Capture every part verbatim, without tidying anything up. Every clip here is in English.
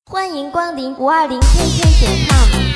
欢迎光临五二零 K K 点 com。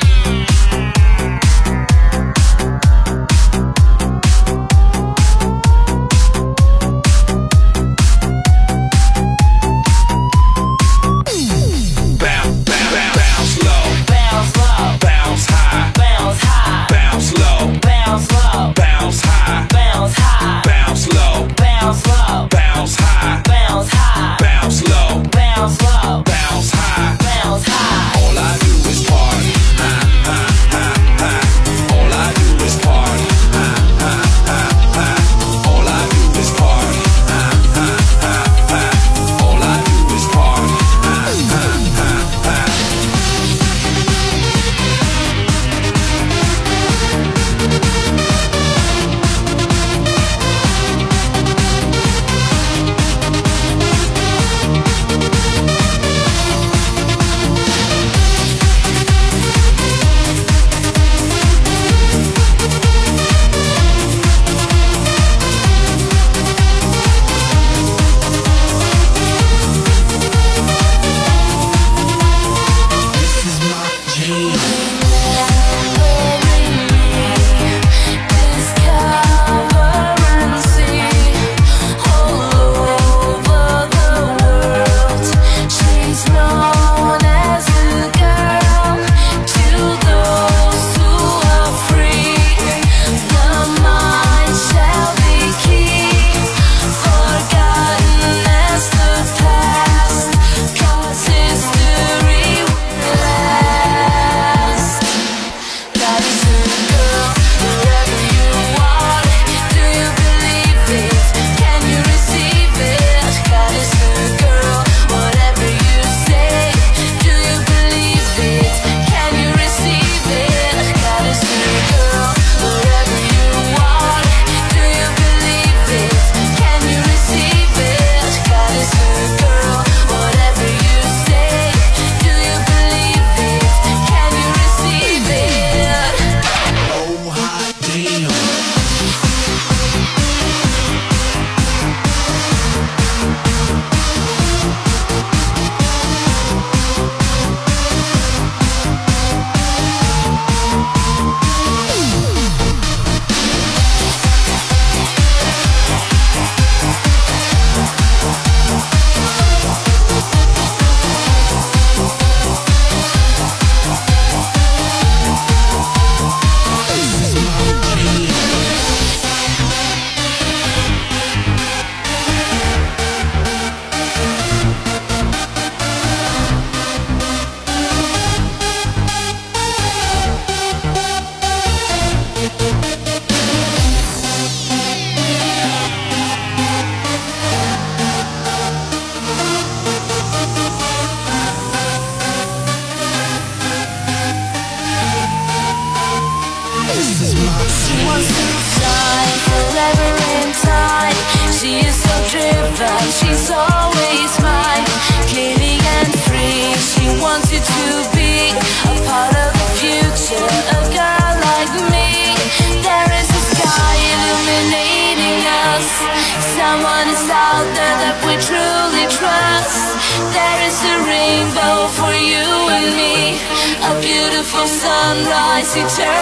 She's always mine, clearly and free. She wants you to be a part of the future, a girl like me. There is a sky illuminating us. Someone is out there that we truly trust. There is a rainbow for you and me, a beautiful sunrise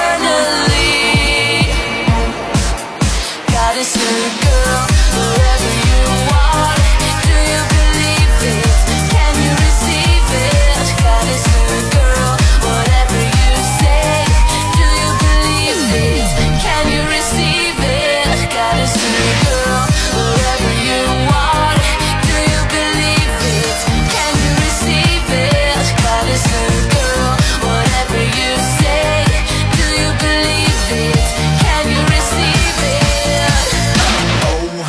eternally. God is your girl, wherever you are. Do you believe it? Can you receive it? God is your girl, whatever you say. Do you believe it? Can you receive it? God is your girl, wherever you are. Do you believe it? Can you receive it? God is your girl, whatever you say. Do you believe it? Can you receive it? Oh,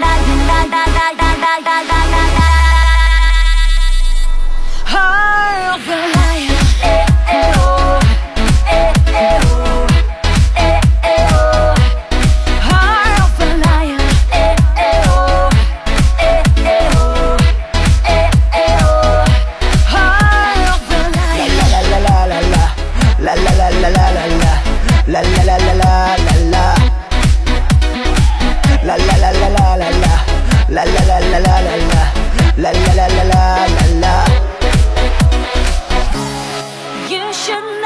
You should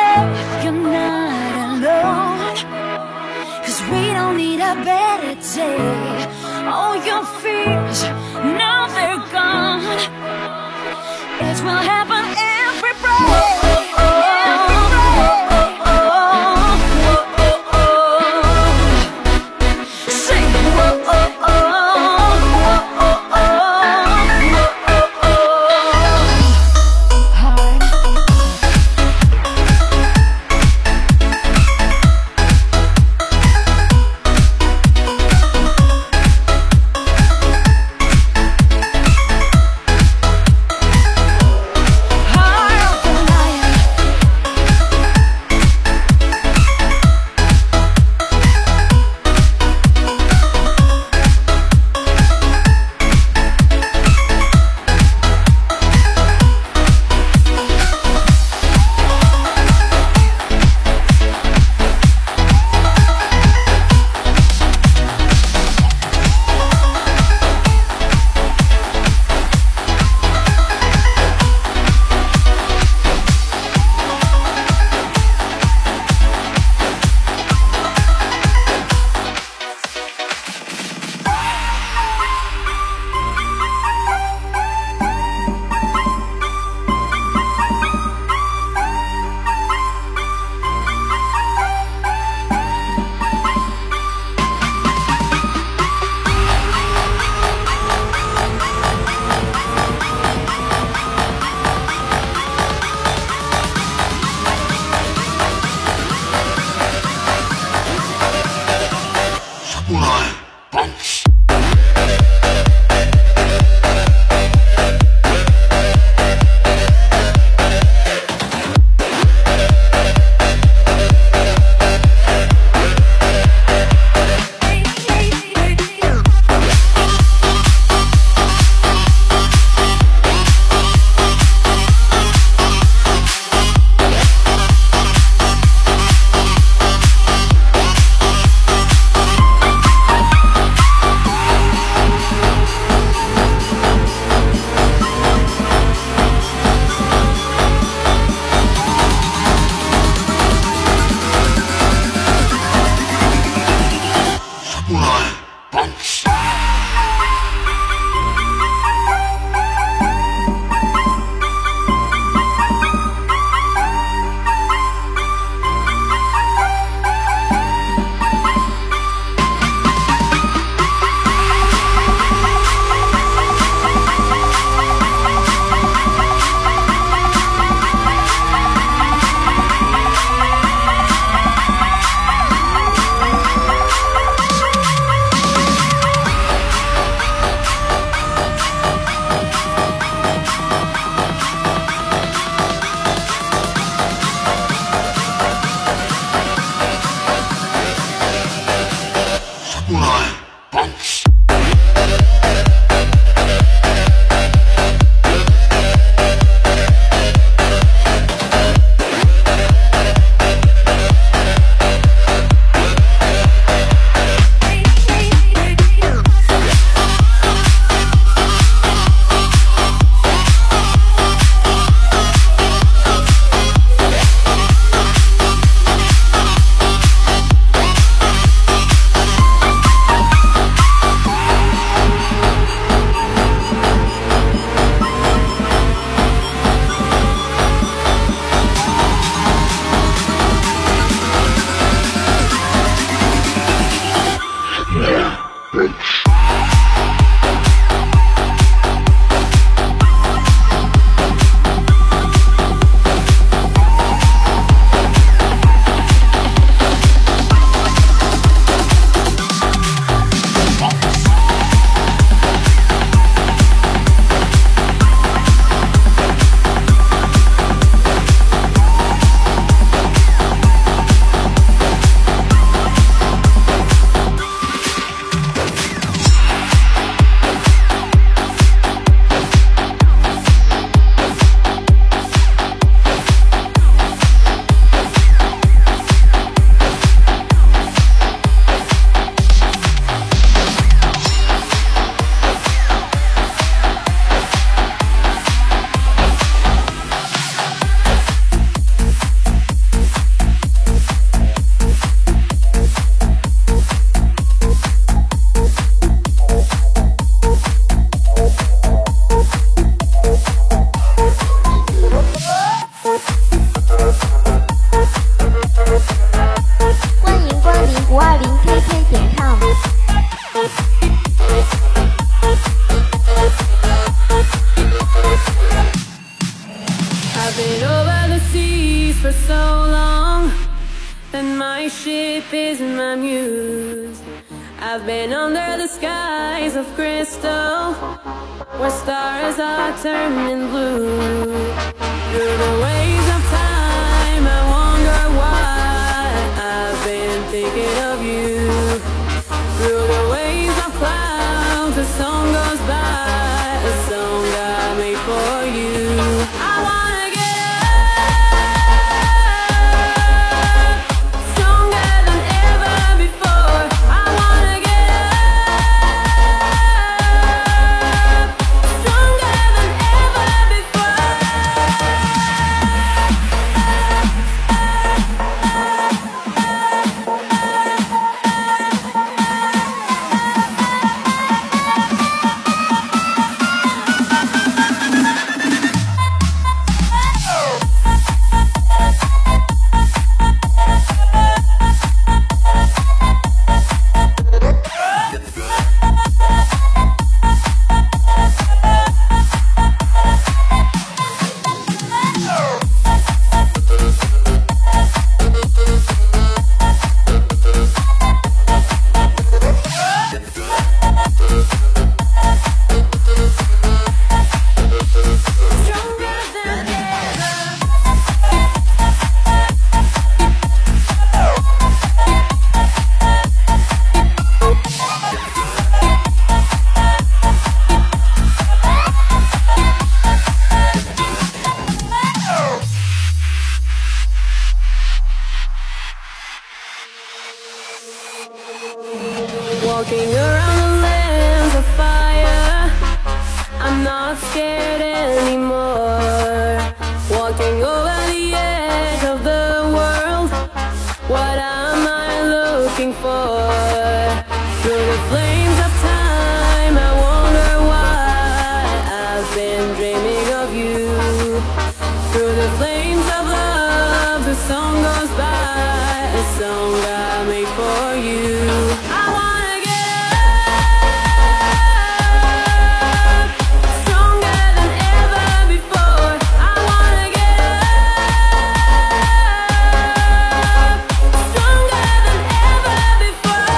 my ship is my muse. I've been under the skies of crystal, where stars are turning blue. Through the waves of time, I wonder why I've been thinking of you. Through the waves of clouds, a song goes by, a song I made for you. I wanna get up, stronger than ever before. I wanna get up, stronger than ever before. Walking around the lands of fire, I'm not scared anymore. Walking over the edge of the world, what am I looking for? Through the flames of time, I wonder why I've been dreaming of you. Through the flames of love, the song goes by, a song I made for you. I wanna get up, stronger than ever before. I wanna get up, stronger than ever before.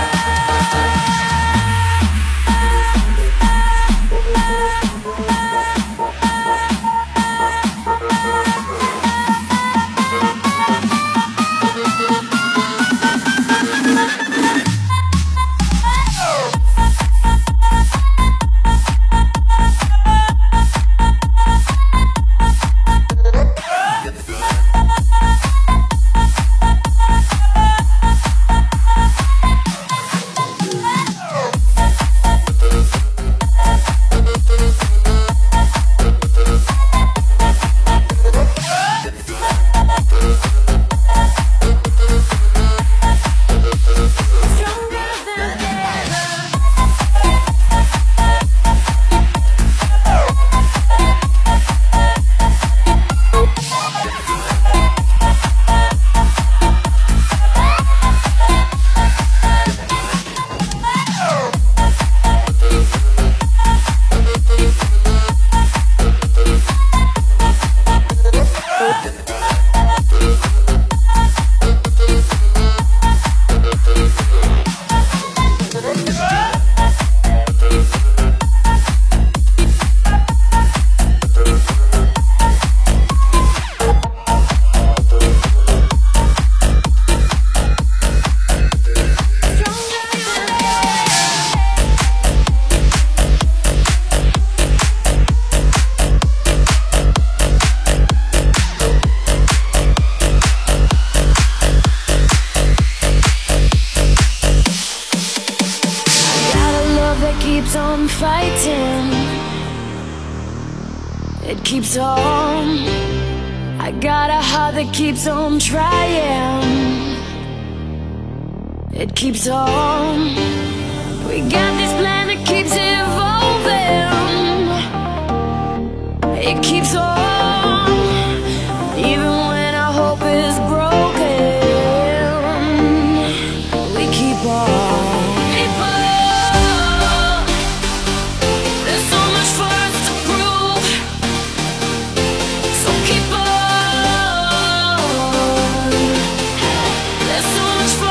Keeps on fighting, it keeps on. I got a heart that keeps on trying, it keeps on. We got this plan that keeps evolving, it keeps on. Even when our hope is broken, we keep on. So much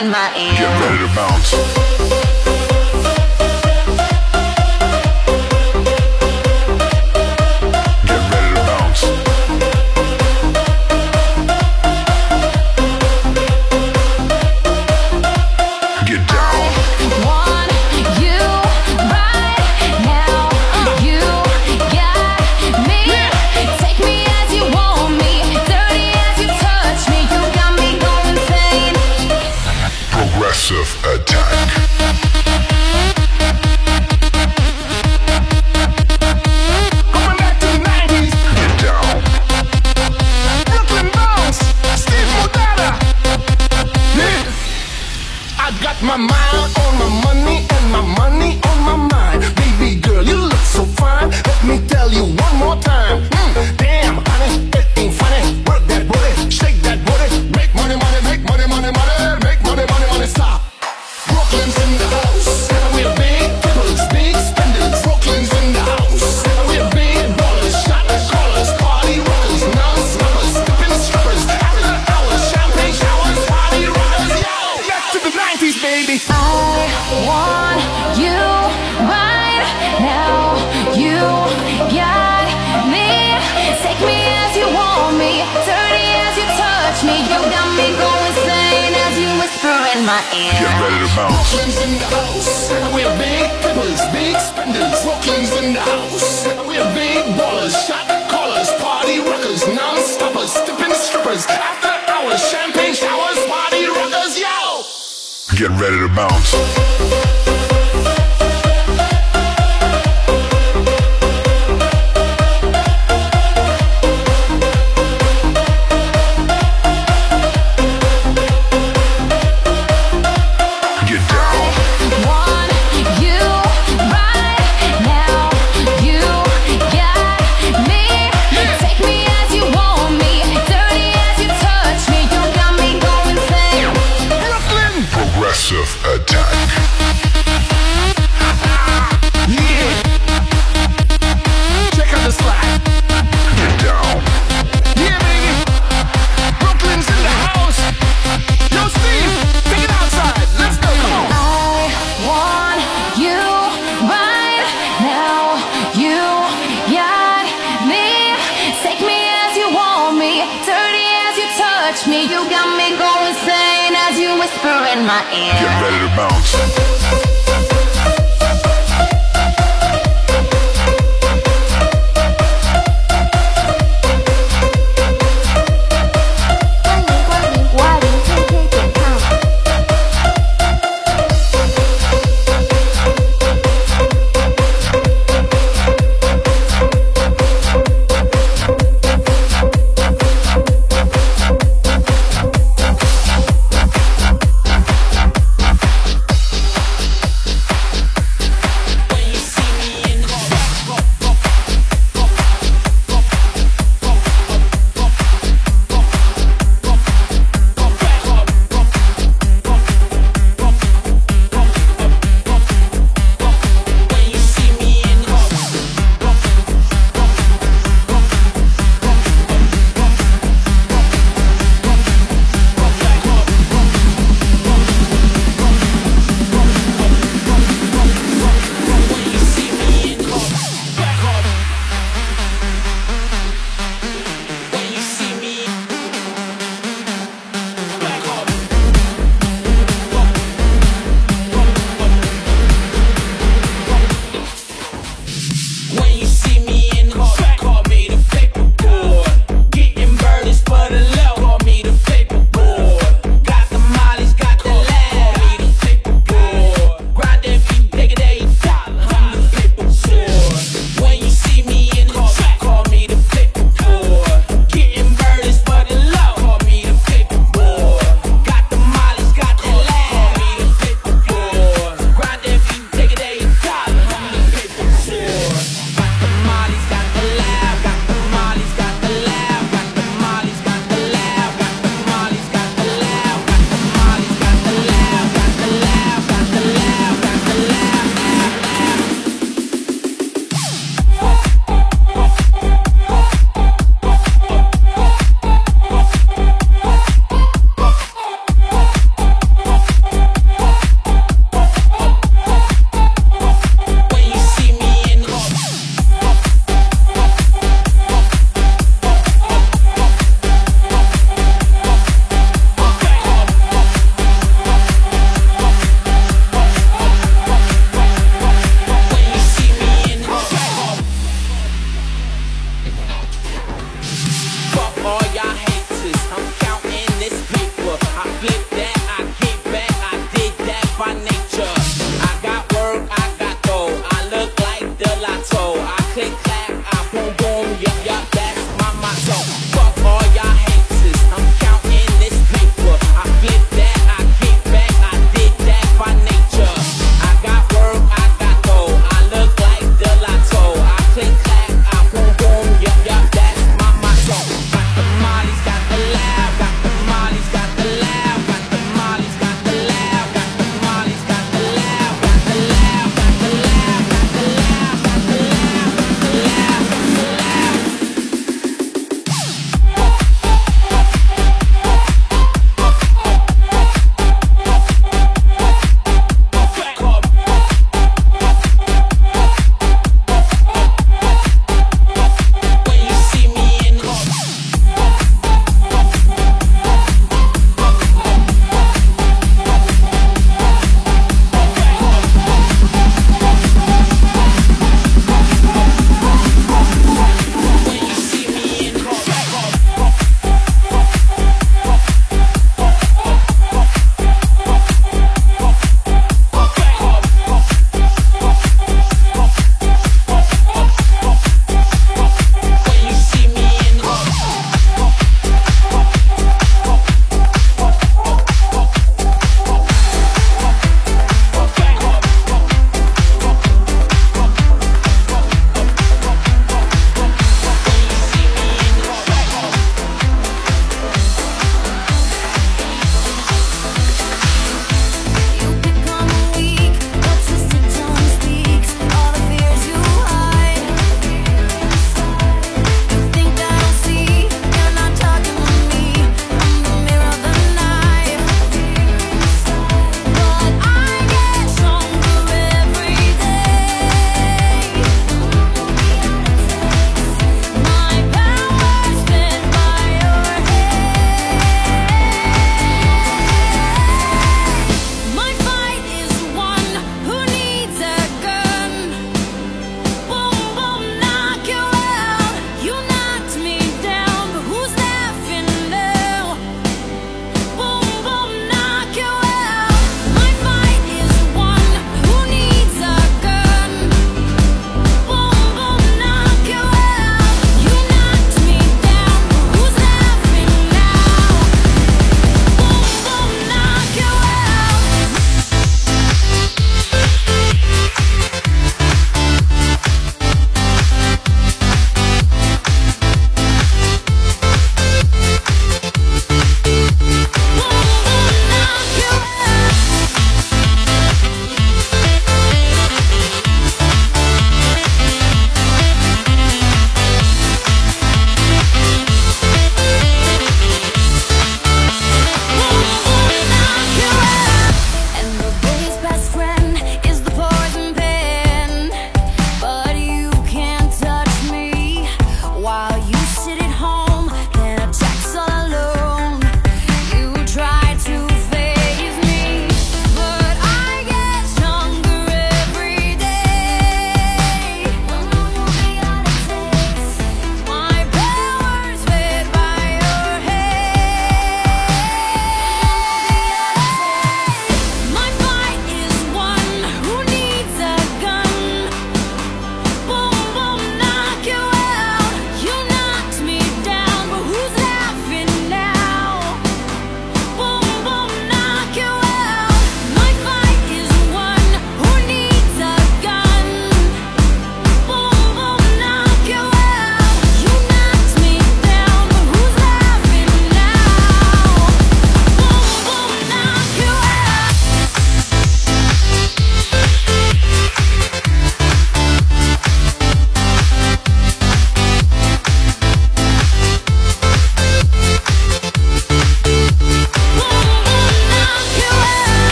in my ear. Get ready to bounce. Get ready to bounce. Get down. Want you right now. You got me. Take me as you want me. Dirty as you touch me. You got me going insane. Progressive attack. Going back to the nineties, Get down. Brooklyn Bounce, Steve Modella. Yeah. I got my mind on my money and my money on my mind. Baby girl, you look so fine. Let me tell you one more time. Mm, damn, honey, it ain't funny. Work that booty, shake that booty. Make money, money, make money, money, money. Make money, money, money, stop. Brooklyn's in the house, and we're big pimpers, big spenders. Brooklyn's in the house, and we're big ballers, shot callers, party rockers, non-stoppers, dipping strippers. After hours, champagne showers, party rockers, yo. Back to the nineties, baby. I want you right now. You got me. Take me as you want me. Dirty as you touch me. You got me going insane as you whisper in my ear. Get ready to bounce. Brooklyn's in the house, and we're big pimpers, big spenders. Brooklyn's in the house, and we're big ballers, shot callers, party rockers, non-stoppers, dipping strippers. After hours, champagne showers, party rockers, yo. Get ready to bounce. Get down. Want you right now. You got me. Take me as you want me. Dirty as you touch me. You got me going insane. Brooklyn, Progressive attack. yeah. Check out the slide. Get down. Yeah, baby. Brooklyn's in the house. Yo, Steve, take it outside. Let's go. Come on. I want you right now. You got me. Take me as you want me. Dirty as you touch me. You got me going insane as you whisper in my ear. Get ready to bounce. 欢迎光临五二零 K K 点 com。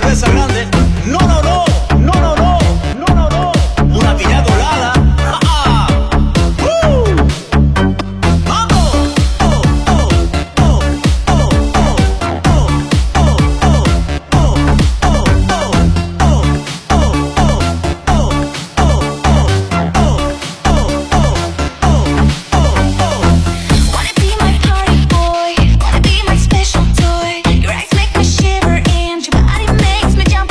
cabeza grande. No, no, no, no, no, no, no, no, no. Una piña colada. ¡Ja, ja! ¡Uh! ¡Vamos! Oh, oh, oh, oh, oh, oh, oh, oh, oh, oh, Wanna be my party boy, wanna be my special toy. Your eyes make me shiver and your body makes me jump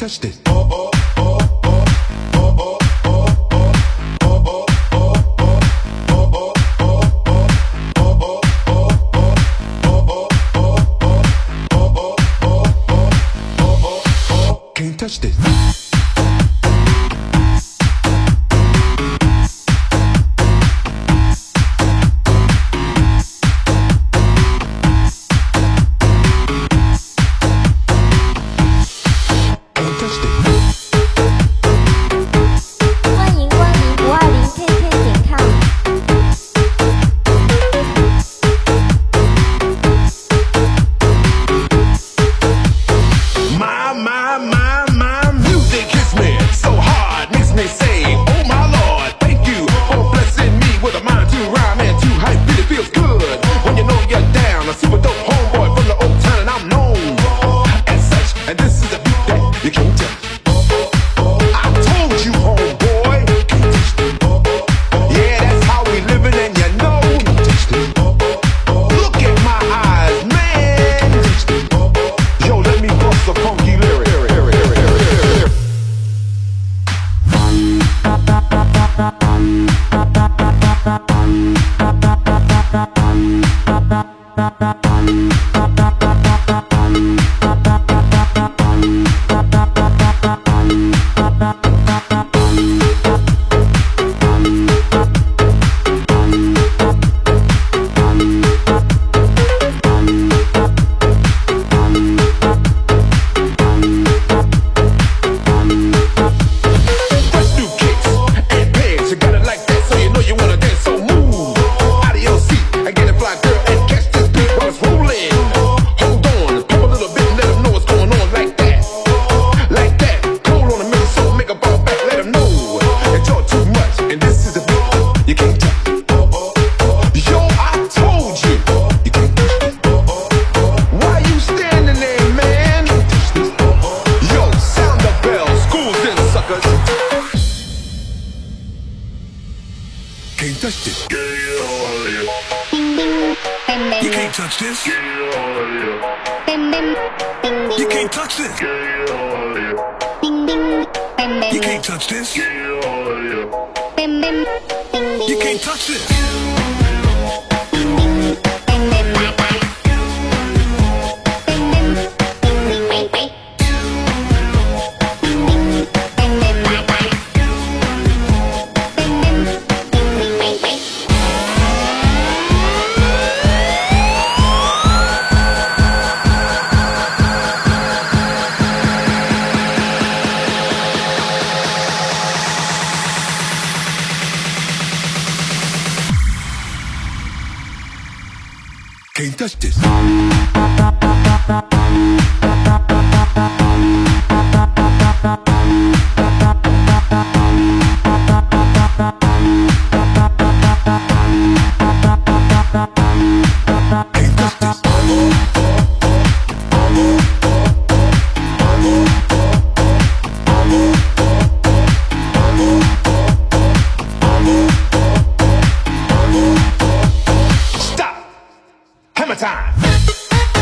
touch this. Can't touch this. Can't touch this. Stop. Hammer time.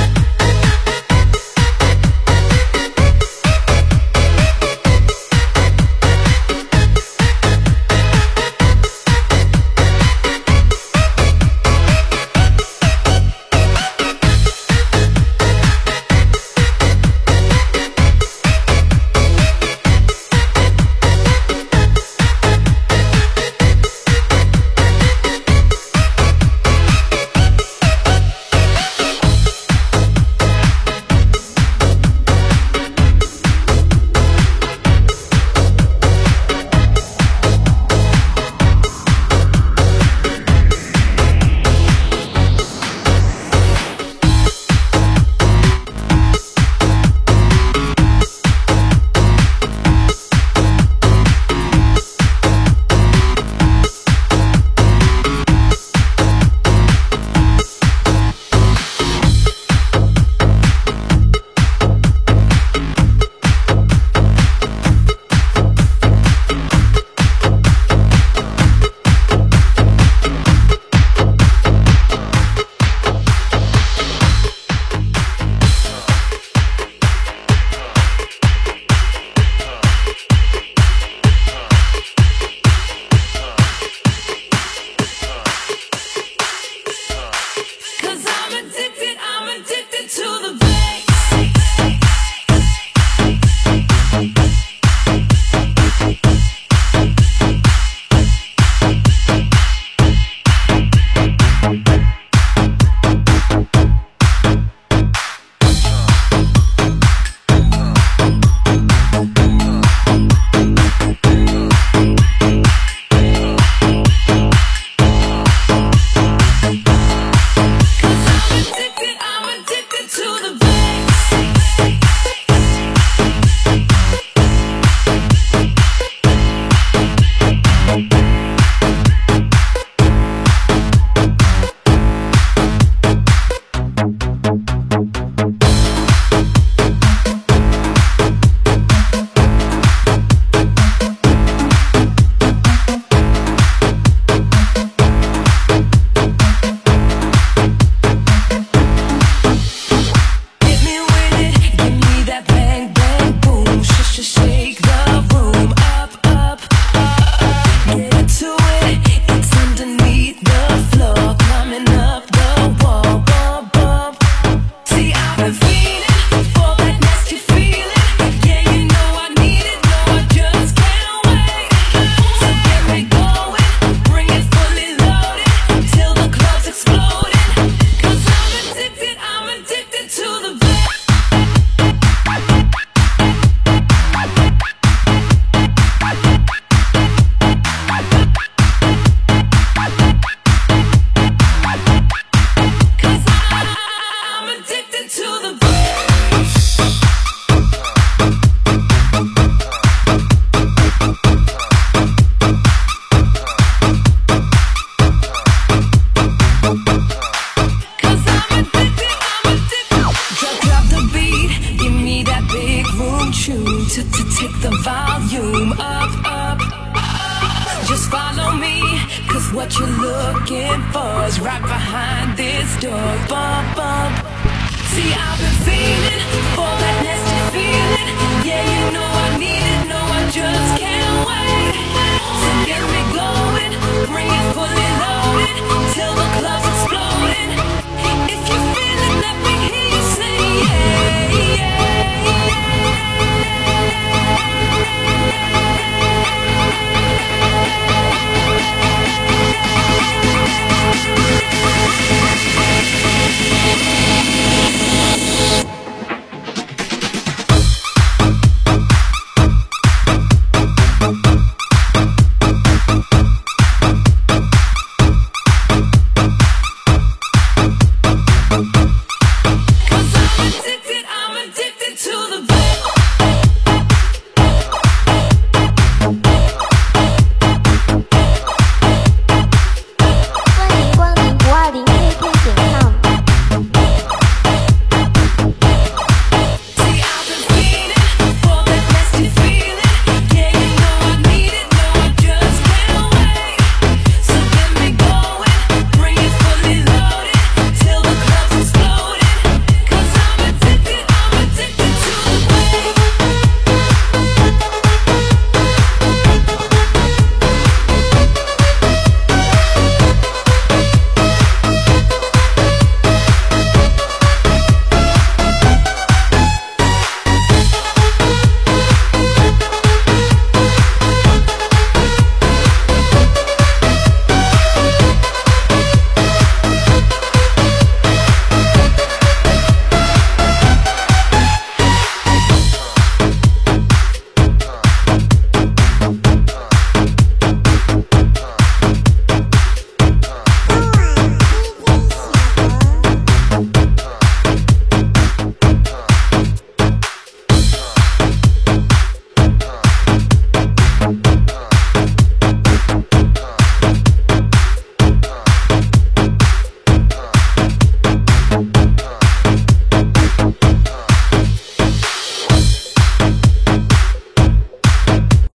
take the volume up, up. Just follow me, cause what you're looking for is right behind this door. Bump, bump. See, I've been feeling for that nasty feeling. Yeah, you know I need it.